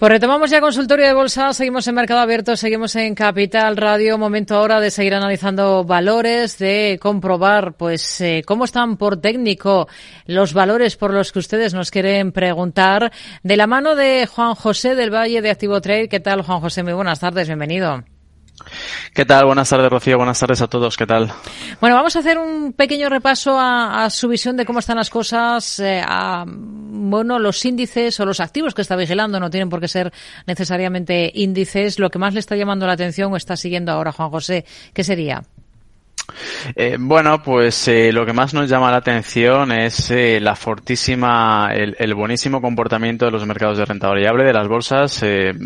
Pues retomamos ya consultorio de bolsa, seguimos en Mercado Abierto, seguimos en Capital Radio. Momento ahora de seguir analizando valores, de comprobar cómo están por técnico los valores por los que ustedes nos quieren preguntar. De la mano de Juan José del Valle de Activo Trade. ¿Qué tal, Juan José? Muy buenas tardes, bienvenido. ¿Qué tal? Buenas tardes, Rocío. Buenas tardes a todos. ¿Qué tal? Bueno, vamos a hacer un pequeño repaso a su visión de cómo están las cosas, los índices o los activos que está vigilando, no tienen por qué ser necesariamente índices. Lo que más le está llamando la atención o está siguiendo ahora, Juan José, ¿qué sería? Lo que más nos llama la atención es el buenísimo comportamiento de los mercados de renta variable, de las bolsas.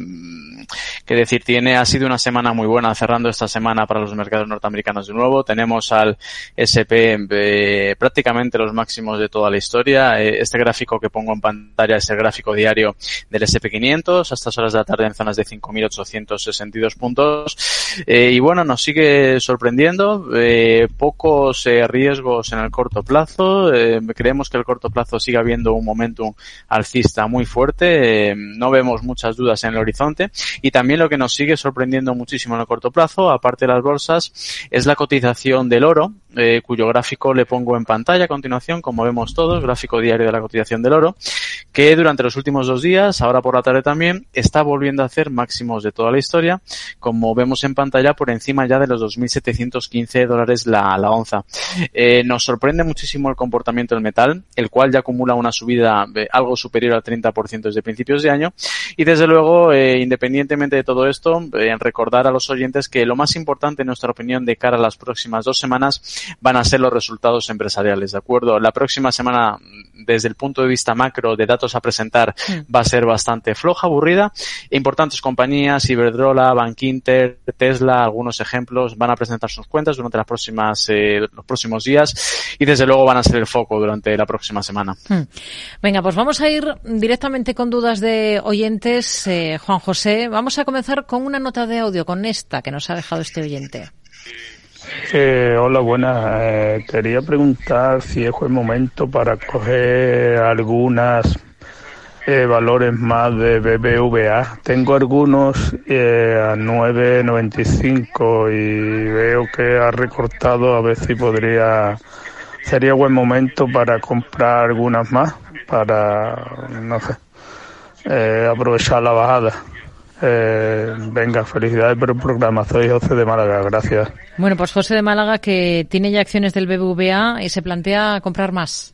Ha sido una semana muy buena, cerrando esta semana para los mercados norteamericanos de nuevo. Tenemos al S&P prácticamente los máximos de toda la historia. Este gráfico que pongo en pantalla es el gráfico diario del S&P 500 a estas horas de la tarde en zonas de 5.862 puntos. Nos sigue sorprendiendo. Pocos riesgos en el corto plazo. Creemos que el corto plazo sigue habiendo un momentum alcista muy fuerte. No vemos muchas dudas en el horizonte. Y también lo que nos sigue sorprendiendo muchísimo en el corto plazo, aparte de las bolsas, es la cotización del oro, cuyo gráfico le pongo en pantalla a continuación, como vemos todos, gráfico diario de la cotización del oro, que durante los últimos 2 días, ahora por la tarde también, está volviendo a hacer máximos de toda la historia, como vemos en pantalla, por encima ya de los $2.715 la onza. Nos sorprende muchísimo el comportamiento del metal, el cual ya acumula una subida algo superior al 30% desde principios de año, y desde luego, independientemente de todo esto, recordar a los oyentes que lo más importante, en nuestra opinión, de cara a las próximas 2 semanas van a ser los resultados empresariales, ¿de acuerdo? La próxima semana, desde el punto de vista macro de datos a presentar, va a ser bastante floja, aburrida. Importantes compañías, Iberdrola, Bankinter, Tesla, algunos ejemplos, van a presentar sus cuentas durante los próximos días y desde luego van a ser el foco durante la próxima semana. Venga, pues vamos a ir directamente con dudas de oyentes. Juan José, vamos a comenzar con una nota de audio, con esta que nos ha dejado este oyente. Hola, buenas. Quería preguntar si es buen momento para coger algunas valores más de BBVA. Tengo algunos a 9.95 y veo que ha recortado, a ver si sería buen momento para comprar algunas más, para, aprovechar la bajada. Venga, felicidades por el programa. Soy José de Málaga, gracias. Bueno, pues José de Málaga, que tiene ya acciones del BBVA y se plantea comprar más.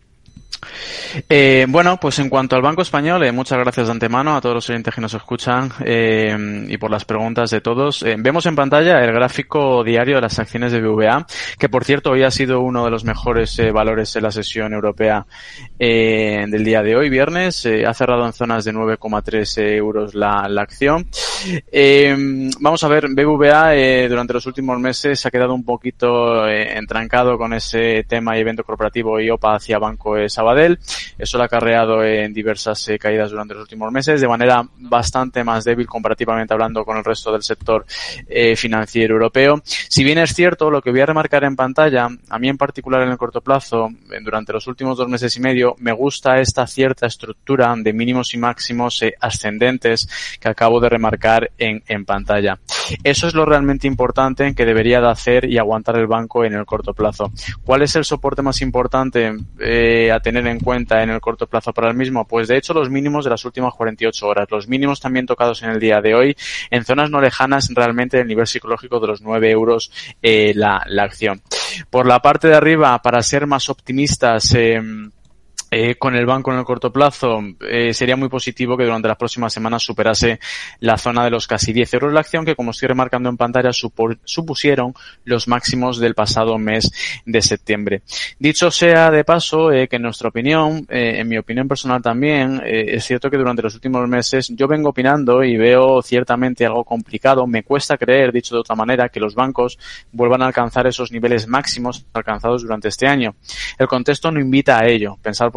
En cuanto al Banco Español, muchas gracias de antemano a todos los oyentes que nos escuchan y por las preguntas de todos. Vemos en pantalla el gráfico diario de las acciones de BBVA, que por cierto hoy ha sido uno de los mejores valores en la sesión europea del día de hoy, viernes. Ha cerrado en zonas de 9,3 euros la acción. Vamos a ver, BBVA durante los últimos meses se ha quedado un poquito entrancado con ese tema y evento corporativo IOPA hacia Banco Sabadell. Eso lo ha acarreado en diversas caídas durante los últimos meses, de manera bastante más débil comparativamente hablando con el resto del sector financiero europeo. Si bien es cierto, lo que voy a remarcar en pantalla, a mí en particular en el corto plazo, durante los últimos 2 meses y medio, me gusta esta cierta estructura de mínimos y máximos ascendentes que acabo de remarcar en pantalla. Eso es lo realmente importante que debería de hacer y aguantar el banco en el corto plazo. ¿Cuál es el soporte más importante a tener en cuenta en el corto plazo para el mismo? Pues de hecho los mínimos de las últimas 48 horas, los mínimos también tocados en el día de hoy, en zonas no lejanas realmente del nivel psicológico de los 9 euros la acción. Por la parte de arriba, para ser más optimistas, con el banco en el corto plazo, sería muy positivo que durante las próximas semanas superase la zona de los casi 10 euros la acción, que como estoy remarcando en pantalla supusieron los máximos del pasado mes de septiembre. Dicho sea de paso, que en nuestra opinión, en mi opinión personal también, es cierto que durante los últimos meses yo vengo opinando y veo ciertamente algo complicado. Me cuesta creer, dicho de otra manera, que los bancos vuelvan a alcanzar esos niveles máximos alcanzados durante este año. El contexto no invita a ello. Pensar, por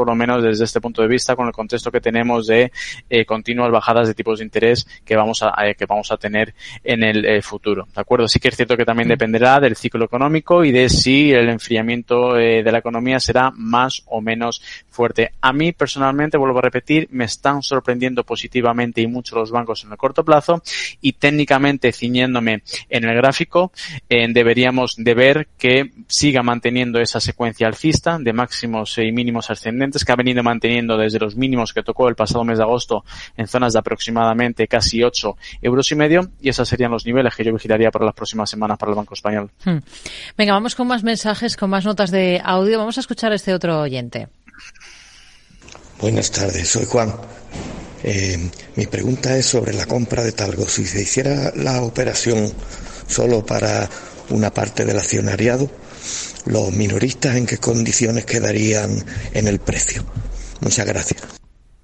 por lo menos desde este punto de vista, con el contexto que tenemos de continuas bajadas de tipos de interés que vamos a tener en el futuro, ¿de acuerdo? Sí que es cierto que también dependerá del ciclo económico y de si el enfriamiento de la economía será más o menos fuerte. A mí, personalmente, vuelvo a repetir, me están sorprendiendo positivamente y mucho los bancos en el corto plazo, y técnicamente, ciñéndome en el gráfico, deberíamos de ver que siga manteniendo esa secuencia alcista de máximos y mínimos ascendentes que ha venido manteniendo desde los mínimos que tocó el pasado mes de agosto en zonas de aproximadamente casi 8,5 €, y esos serían los niveles que yo vigilaría para las próximas semanas para el Banco Español. Venga, vamos con más mensajes, con más notas de audio. Vamos a escuchar a este otro oyente. Buenas tardes, soy Juan. Mi pregunta es sobre la compra de Talgo. Si se hiciera la operación solo para una parte del accionariado, ¿los minoristas en qué condiciones quedarían en el precio? Muchas gracias.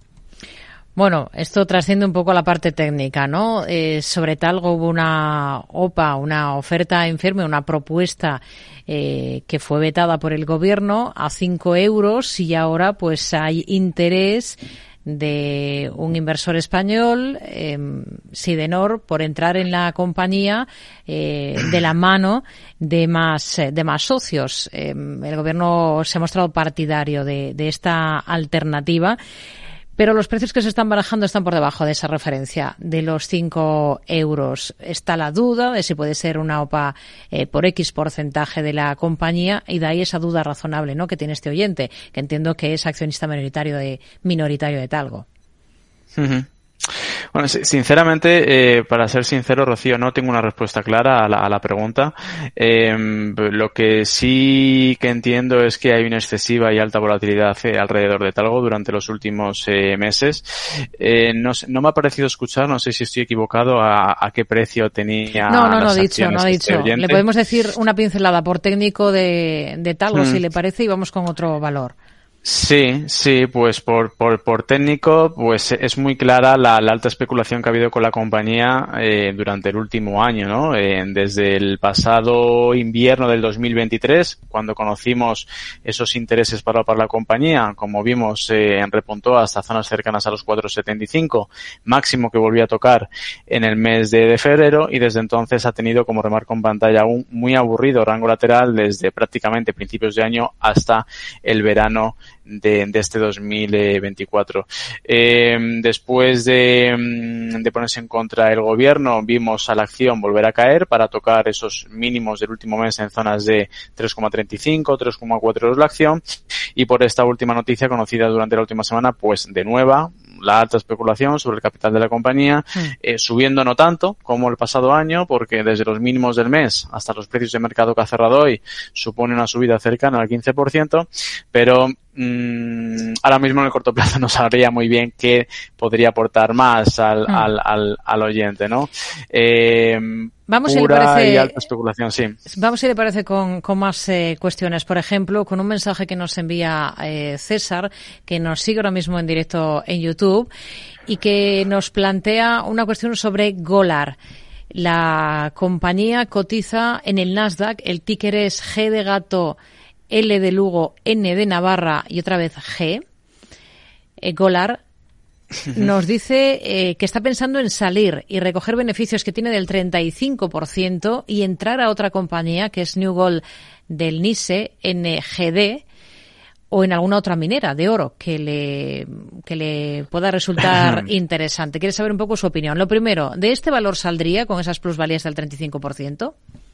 Bueno, esto trasciende un poco a la parte técnica, ¿no? Sobre Talgo hubo una OPA, una oferta en firme, una propuesta que fue vetada por el gobierno a 5 €, y ahora pues hay interés de un inversor español, Sidenor, por entrar en la compañía de la mano de más socios. El gobierno se ha mostrado partidario de esta alternativa, pero los precios que se están barajando están por debajo de esa referencia de los 5 €. Está la duda de si puede ser una OPA por X porcentaje de la compañía, y de ahí esa duda razonable, ¿no?, que tiene este oyente, que entiendo que es accionista minoritario de Talgo. Uh-huh. Bueno, sinceramente, para ser sincero, Rocío, no tengo una respuesta clara a la pregunta. Lo que sí que entiendo es que hay una excesiva y alta volatilidad alrededor de Talgo durante los últimos meses. No me ha parecido escuchar, no sé si estoy equivocado, a qué precio tenía. No ha dicho. Le podemos decir una pincelada por técnico de Talgo, si le parece, y vamos con otro valor. Sí, pues por técnico, pues es muy clara la alta especulación que ha habido con la compañía durante el último año, ¿no? Desde el pasado invierno del 2023, cuando conocimos esos intereses para la compañía, como vimos, repuntó hasta zonas cercanas a los 4,75, máximo que volvió a tocar en el mes de febrero, y desde entonces ha tenido, como remarco en pantalla, un muy aburrido rango lateral desde prácticamente principios de año hasta el verano de este 2024. Después de ponerse en contra el gobierno, vimos a la acción volver a caer para tocar esos mínimos del último mes en zonas de 3,35, 3,4 € la acción, y por esta última noticia conocida durante la última semana, pues de nueva la alta especulación sobre el capital de la compañía, subiendo no tanto como el pasado año, porque desde los mínimos del mes hasta los precios de mercado que ha cerrado hoy supone una subida cercana al 15%, pero ahora mismo en el corto plazo no sabría muy bien qué podría aportar más al oyente, ¿no? Vamos, pura si le parece, y alta especulación, sí. Vamos, si le parece, con más cuestiones. Por ejemplo, con un mensaje que nos envía César, que nos sigue ahora mismo en directo en YouTube, y que nos plantea una cuestión sobre Golar. La compañía cotiza en el Nasdaq, el ticker es G de gato, L de Lugo, N de Navarra y otra vez G. Golar nos dice que está pensando en salir y recoger beneficios que tiene del 35% y entrar a otra compañía que es New Gold del NISE, NGD, o en alguna otra minera de oro que le pueda resultar interesante. Quiere saber un poco su opinión. Lo primero, ¿de este valor saldría con esas plusvalías del 35%?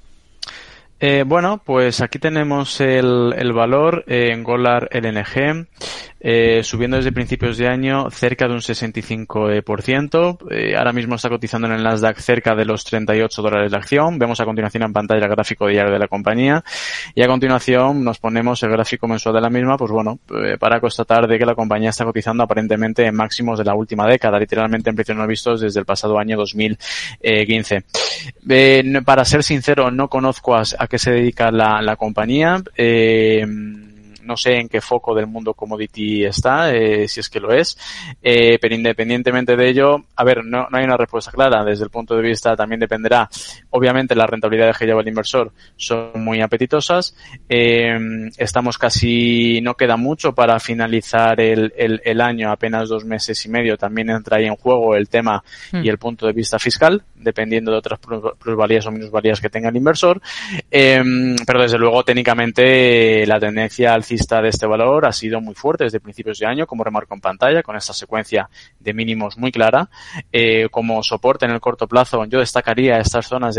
Bueno, pues aquí tenemos el valor en Golar LNG, subiendo desde principios de año cerca de un 65%. Ahora mismo está cotizando en el Nasdaq cerca de los $38 la acción. Vemos a continuación en pantalla el gráfico diario de la compañía, y a continuación nos ponemos el gráfico mensual de la misma, pues bueno, para constatar de que la compañía está cotizando aparentemente en máximos de la última década, literalmente en precios no vistos desde el pasado año 2015. Para ser sincero, no conozco a qué se dedica la compañía. no sé en qué foco del mundo commodity está, si es que lo es, pero independientemente de ello, a ver, no hay una respuesta clara. Desde el punto de vista también dependerá, obviamente las rentabilidades que lleva el inversor son muy apetitosas, estamos casi, no queda mucho para finalizar el año, apenas 2 meses y medio, también entra ahí en juego el tema y el punto de vista fiscal, dependiendo de otras plusvalías o minusvalías que tenga el inversor, pero desde luego técnicamente la tendencia alcista de este valor ha sido muy fuerte desde principios de año, como remarco en pantalla, con esta secuencia de mínimos muy clara. Como soporte en el corto plazo yo destacaría estas zonas de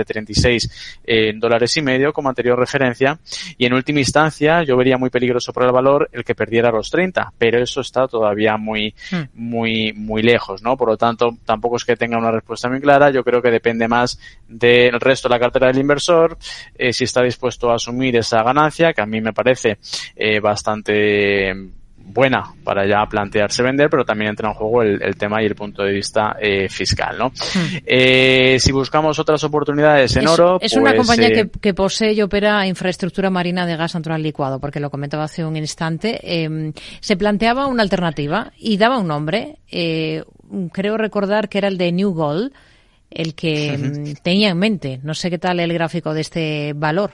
$36.50 como anterior referencia, y en última instancia yo vería muy peligroso para el valor el que perdiera los 30, pero eso está todavía muy lejos, ¿no? Por lo tanto, tampoco es que tenga una respuesta muy clara. Yo creo que depende más del resto de la cartera del inversor, si está dispuesto a asumir esa ganancia, que a mí me parece bastante buena para ya plantearse vender, pero también entra en juego el tema y el punto de vista fiscal, ¿no? Si buscamos otras oportunidades en oro, es una compañía que posee y opera infraestructura marina de gas natural licuado, porque lo comentaba hace un instante. Se planteaba una alternativa y daba un nombre, creo recordar que era el de New Gold, el que tenía en mente. No sé qué tal el gráfico de este valor.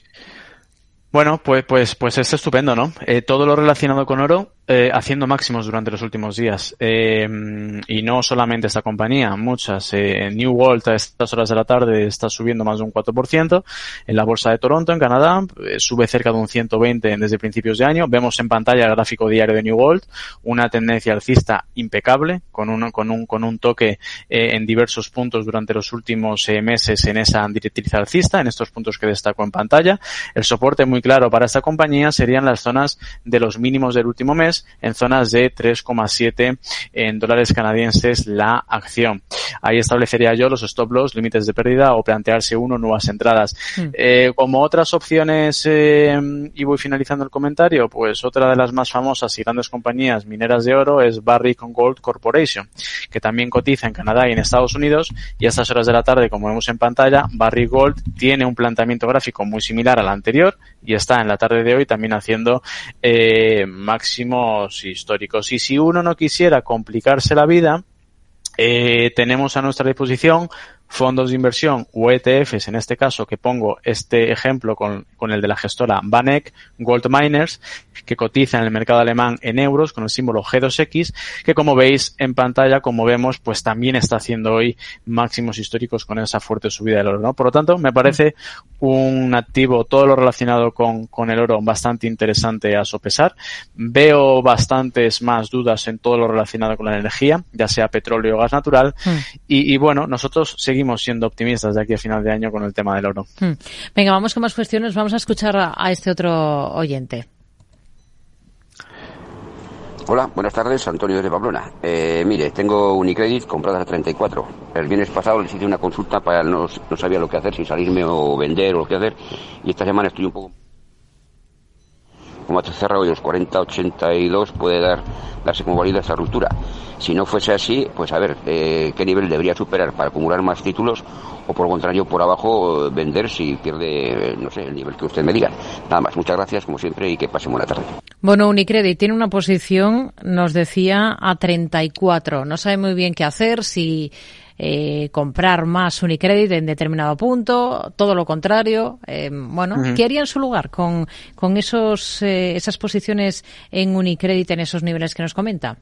Bueno, pues es estupendo, ¿no? Todo lo relacionado con oro, haciendo máximos durante los últimos días. Y no solamente esta compañía, muchas. New Gold a estas horas de la tarde está subiendo más de un 4%. En la bolsa de Toronto, en Canadá, sube cerca de un 120 desde principios de año. Vemos en pantalla el gráfico diario de New Gold, una tendencia alcista impecable, con un toque en diversos puntos durante los últimos meses en esa directriz alcista, en estos puntos que destaco en pantalla. El soporte muy claro para esta compañía serían las zonas de los mínimos del último mes, en zonas de 3,7 en dólares canadienses la acción. Ahí establecería yo los stop loss, límites de pérdida, o plantearse nuevas entradas. Como otras opciones, y voy finalizando el comentario, pues otra de las más famosas y grandes compañías mineras de oro es Barrick Gold Corporation, que también cotiza en Canadá y en Estados Unidos, y a estas horas de la tarde, como vemos en pantalla, Barrick Gold tiene un planteamiento gráfico muy similar al anterior y está en la tarde de hoy también haciendo máximos históricos. Y si uno no quisiera complicarse la vida, tenemos a nuestra disposición fondos de inversión o ETFs, en este caso que pongo este ejemplo con el de la gestora Vaneck Gold Miners, que cotiza en el mercado alemán en euros con el símbolo G2X, que como veis en pantalla, como vemos, pues también está haciendo hoy máximos históricos con esa fuerte subida del oro, ¿no? Por lo tanto, me parece un activo, todo lo relacionado con el oro, bastante interesante a sopesar. Veo bastantes más dudas en todo lo relacionado con la energía, ya sea petróleo o gas natural, y bueno, nosotros seguimos siendo optimistas de aquí a final de año con el tema del oro. Venga, vamos con más cuestiones. Vamos a escuchar a este otro oyente. Hola, buenas tardes, Antonio de Pamplona. Mire, tengo Unicredit compradas a 34. El viernes pasado les hice una consulta para no sabía lo que hacer, si salirme o vender o lo que hacer, y esta semana estoy un poco... Como ha cerrado hoy los 40.82, puede darse como válida esta ruptura. Si no fuese así, pues a ver, qué nivel debería superar para acumular más títulos, o por el contrario, por abajo, vender si pierde, no sé, el nivel que usted me diga. Nada más, muchas gracias, como siempre, y que pasen buena tarde. Bueno, Unicredit tiene una posición, nos decía, a 34. No sabe muy bien qué hacer, si comprar más Unicredit en determinado punto, todo lo contrario. ¿Qué haría en su lugar con esas posiciones en Unicredit en esos niveles que nos comenta?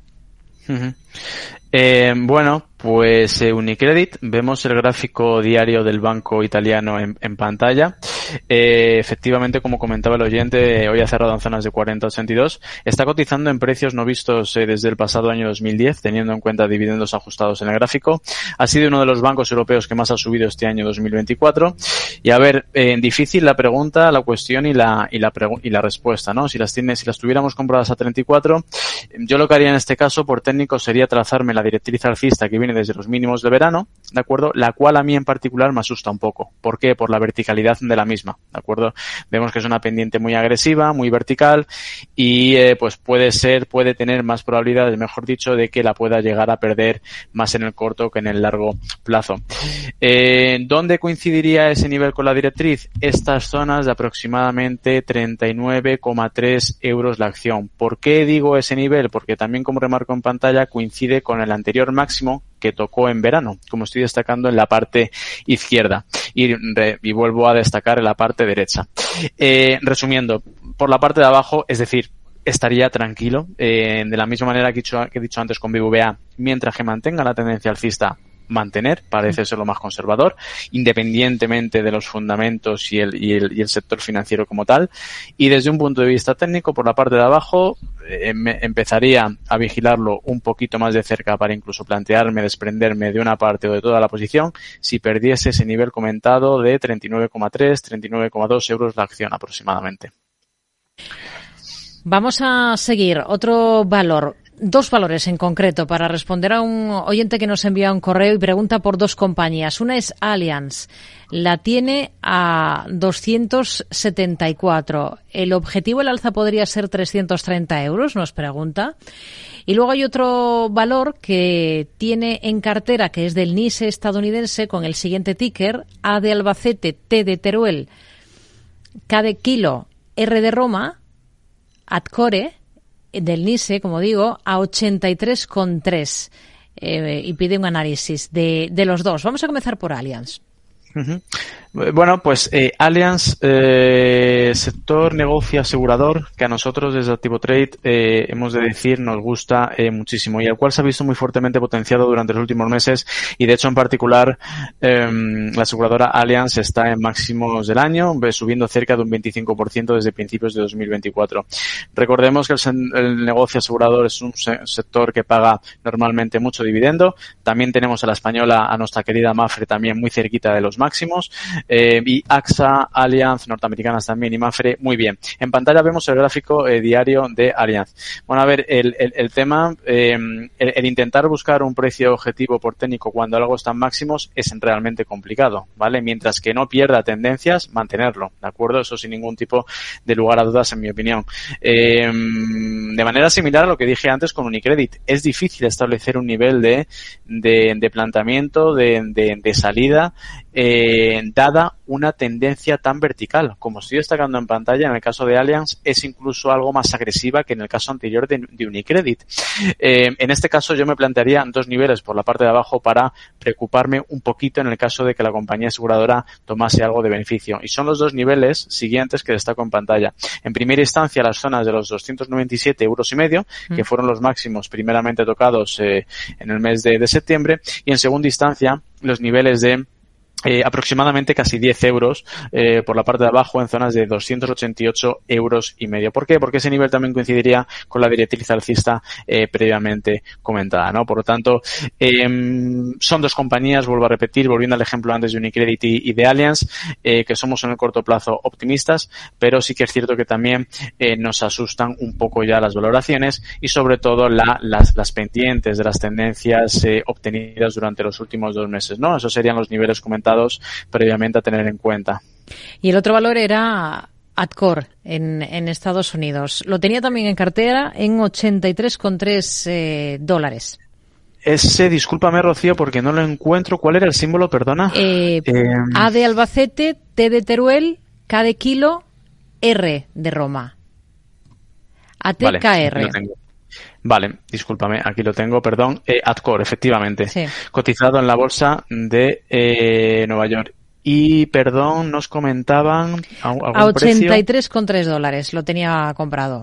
Bueno, pues Unicredit, vemos el gráfico diario del banco italiano en pantalla. Efectivamente, como comentaba el oyente, hoy ha cerrado en zonas de 40.82. Está cotizando en precios no vistos desde el pasado año 2010, teniendo en cuenta dividendos ajustados en el gráfico. Ha sido uno de los bancos europeos que más ha subido este año 2024. Y a ver, difícil la pregunta, la cuestión y la respuesta, ¿no? Si las tuviéramos compradas a 34, yo lo que haría en este caso por técnico sería trazarme la directriz alcista que viene desde los mínimos de verano, ¿de acuerdo? La cual a mí en particular me asusta un poco. ¿Por qué? Por la verticalidad de la misma, ¿de acuerdo? Vemos que es una pendiente muy agresiva, muy vertical y pues puede tener más probabilidades, mejor dicho, de que la pueda llegar a perder más en el corto que en el largo plazo. ¿Dónde coincidiría ese nivel con la directriz? Estas zonas de aproximadamente 39,3 euros la acción. ¿Por qué digo ese nivel? Porque también, como remarco en pantalla, coincide con el anterior máximo que tocó en verano, como estoy destacando en la parte izquierda, y vuelvo a destacar en la parte derecha. Resumiendo, por la parte de abajo, es decir, estaría tranquilo, de la misma manera que he dicho antes con BBVA, mientras que mantenga la tendencia alcista, mantener, parece ser lo más conservador, independientemente de los fundamentos y el sector financiero como tal. Y desde un punto de vista técnico, por la parte de abajo, empezaría a vigilarlo un poquito más de cerca para incluso plantearme desprenderme de una parte o de toda la posición si perdiese ese nivel comentado de 39,3, 39,2 euros la acción aproximadamente. Vamos a seguir. Otro valor. Dos valores en concreto para responder a un oyente que nos envía un correo y pregunta por dos compañías. Una es Allianz. La tiene a 274. El objetivo, el alza podría ser 330 euros, nos pregunta. Y luego hay otro valor que tiene en cartera, que es del NISE estadounidense, con el siguiente ticker: A de Albacete, T de Teruel, K de Kilo, R de Roma, Adcore, del NISE, como digo, a 83,3 y pide un análisis de los dos. Vamos a comenzar por Allianz. Uh-huh. Bueno, pues Allianz, sector negocio asegurador, que a nosotros desde Activo Trade hemos de decir nos gusta muchísimo y al cual se ha visto muy fuertemente potenciado durante los últimos meses y de hecho en particular la aseguradora Allianz está en máximos del año, subiendo cerca de un 25% desde principios de 2024. Recordemos que el negocio asegurador es un sector que paga normalmente mucho dividendo. También tenemos a la española, a nuestra querida Mapfre, también muy cerquita de los máximos. Y AXA, Allianz, norteamericanas también y Mapfre, muy bien. En pantalla vemos el gráfico diario de Allianz. Bueno, a ver, el tema, el intentar buscar un precio objetivo por técnico cuando algo está en máximos es realmente complicado, ¿vale? Mientras que no pierda tendencias, mantenerlo, ¿de acuerdo? Eso sin ningún tipo de lugar a dudas, en mi opinión. De manera similar a lo que dije antes con Unicredit, es difícil establecer un nivel de planteamiento, de salida, dada una tendencia tan vertical. Como estoy destacando en pantalla, en el caso de Allianz es incluso algo más agresiva que en el caso anterior de Unicredit. En este caso yo me plantearía dos niveles por la parte de abajo para preocuparme un poquito en el caso de que la compañía aseguradora tomase algo de beneficio. Y son los dos niveles siguientes que destaco en pantalla. En primera instancia, las zonas de los 297,5 euros, que fueron los máximos primeramente tocados en el mes de septiembre. Y en segunda instancia, los niveles de aproximadamente casi 10 euros por la parte de abajo en zonas de 288,5 euros. ¿Por qué? Porque ese nivel también coincidiría con la directriz alcista previamente comentada, ¿no? Por lo tanto, son dos compañías, vuelvo a repetir, volviendo al ejemplo antes de Unicredit y de Allianz, que somos en el corto plazo optimistas, pero sí que es cierto que también nos asustan un poco ya las valoraciones y sobre todo las pendientes de las tendencias obtenidas durante los últimos 2 meses, ¿no? Esos serían los niveles comentados previamente a tener en cuenta. Y el otro valor era Adcore en Estados Unidos. Lo tenía también en cartera en 83,3 dólares. Discúlpame, Rocío, porque no lo encuentro. ¿Cuál era el símbolo? Perdona. A de Albacete, T de Teruel, K de Kilo, R de Roma. ATKR. Vale, vale, discúlpame, aquí lo tengo, perdón. Adcore, efectivamente. Sí. Cotizado en la bolsa de Nueva York. Y, perdón, nos comentaban algún a 83,3 dólares lo tenía comprado.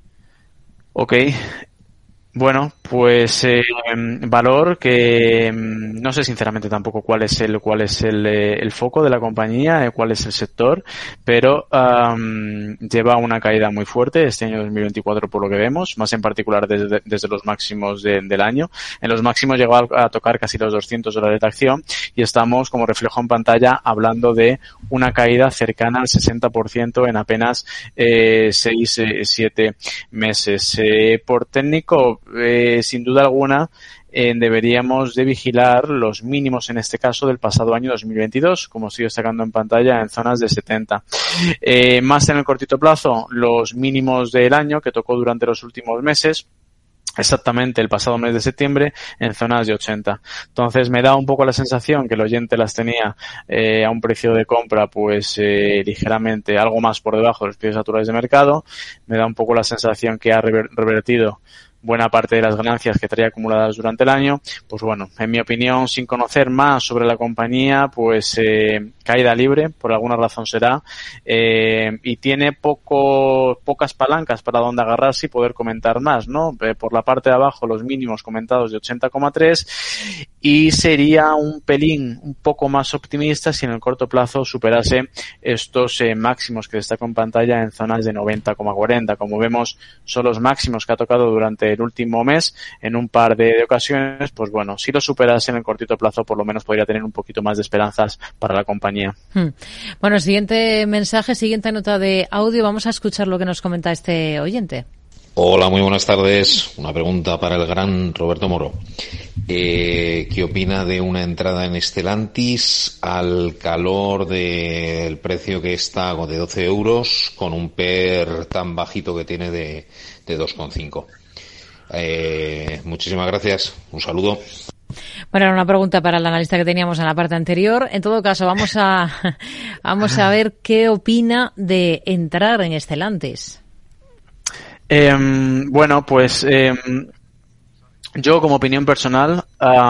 Ok. Bueno, pues valor que no sé sinceramente tampoco cuál es el foco de la compañía, cuál es el sector, pero lleva una caída muy fuerte este año 2024 por lo que vemos, más en particular desde los máximos del año. En los máximos llegó a tocar casi los $200 de acción y estamos, como reflejo en pantalla, hablando de una caída cercana al 60% en apenas 6-7 meses. Por técnico, sin duda alguna deberíamos de vigilar los mínimos, en este caso, del pasado año 2022, como estoy destacando en pantalla, en zonas de 70. Más en el cortito plazo, los mínimos del año que tocó durante los últimos meses, exactamente el pasado mes de septiembre, en zonas de 80. Entonces me da un poco la sensación que el oyente las tenía a un precio de compra pues ligeramente algo más por debajo de los precios actuales de mercado. Me da un poco la sensación que ha revertido buena parte de las ganancias que traía acumuladas durante el año. Pues bueno, en mi opinión, sin conocer más sobre la compañía, pues caída libre, por alguna razón será, y tiene pocas palancas para donde agarrarse y poder comentar más, ¿no? Por la parte de abajo, los mínimos comentados de 80,3, y sería un pelín un poco más optimista si en el corto plazo superase estos máximos que destaco en pantalla en zonas de 90,40. Como vemos, son los máximos que ha tocado durante el último mes en un par de ocasiones. Pues bueno, si lo superase en el cortito plazo, por lo menos podría tener un poquito más de esperanzas para la compañía. Bueno, siguiente mensaje, siguiente nota de audio. Vamos a escuchar lo que nos comenta este oyente. Hola, muy buenas tardes. Una pregunta para el gran Roberto Moro. ¿Qué opina de una entrada en Stellantis al calor del precio que está de 12 euros con un PER tan bajito que tiene de 2,5? Muchísimas gracias. Un saludo. Bueno, era una pregunta para el analista que teníamos en la parte anterior. En todo caso, vamos a ver qué opina de entrar en Stellantis. Bueno, pues yo, como opinión personal,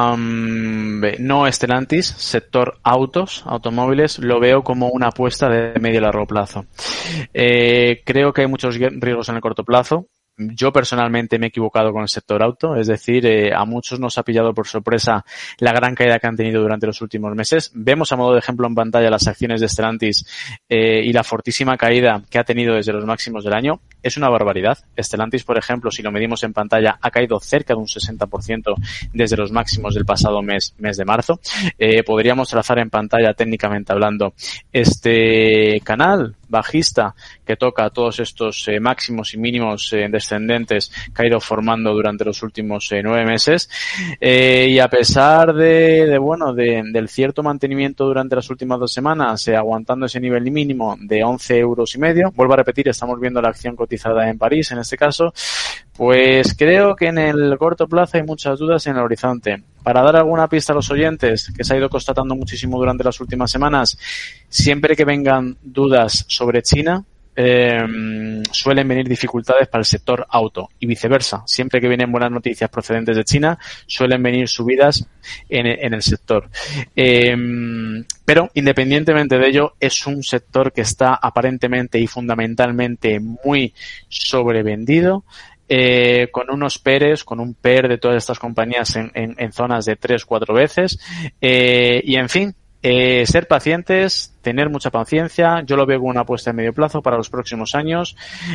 no Stellantis, sector automóviles, lo veo como una apuesta de medio y largo plazo. Creo que hay muchos riesgos en el corto plazo. Yo personalmente me he equivocado con el sector auto, es decir, a muchos nos ha pillado por sorpresa la gran caída que han tenido durante los últimos meses. Vemos a modo de ejemplo en pantalla las acciones de Stellantis y la fortísima caída que ha tenido desde los máximos del año. Es una barbaridad. Stellantis, por ejemplo, si lo medimos en pantalla, ha caído cerca de un 60% desde los máximos del pasado mes de marzo. Podríamos trazar en pantalla, técnicamente hablando, este canal bajista que toca todos estos máximos y mínimos descendentes que ha ido formando durante los últimos 9 meses, y a pesar del cierto mantenimiento durante las últimas 2 semanas, aguantando ese nivel mínimo de 11,5 euros, vuelvo a repetir, estamos viendo la acción cotizada en París en este caso, pues creo que en el corto plazo hay muchas dudas en el horizonte. Para dar alguna pista a los oyentes, que se ha ido constatando muchísimo durante las últimas semanas, siempre que vengan dudas sobre China, suelen venir dificultades para el sector auto y viceversa. Siempre que vienen buenas noticias procedentes de China, suelen venir subidas en el sector. Pero independientemente de ello, es un sector que está aparentemente y fundamentalmente muy sobrevendido, con unos PERs, con un PER de todas estas compañías en zonas de 3-4 veces, y en fin, ser pacientes, tener mucha paciencia. Yo lo veo como una apuesta a medio plazo para los próximos años,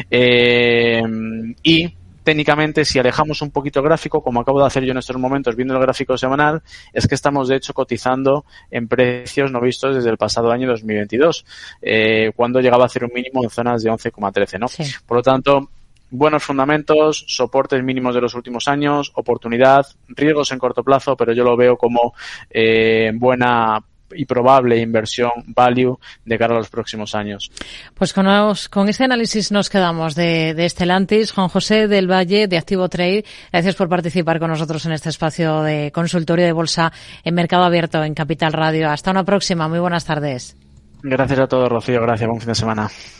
y técnicamente, si alejamos un poquito el gráfico, como acabo de hacer yo en estos momentos viendo el gráfico semanal, es que estamos de hecho cotizando en precios no vistos desde el pasado año 2022, cuando llegaba a hacer un mínimo en zonas de 11,13, ¿no? Sí. Por lo tanto, buenos fundamentos, soportes mínimos de los últimos años, oportunidad, riesgos en corto plazo, pero yo lo veo como buena y probable inversión value de cara a los próximos años. Pues con este análisis nos quedamos de Stellantis. Juan José del Valle, de Activo Trade, gracias por participar con nosotros en este espacio de consultorio de bolsa en Mercado Abierto en Capital Radio. Hasta una próxima. Muy buenas tardes. Gracias a todos, Rocío. Gracias. Buen fin de semana.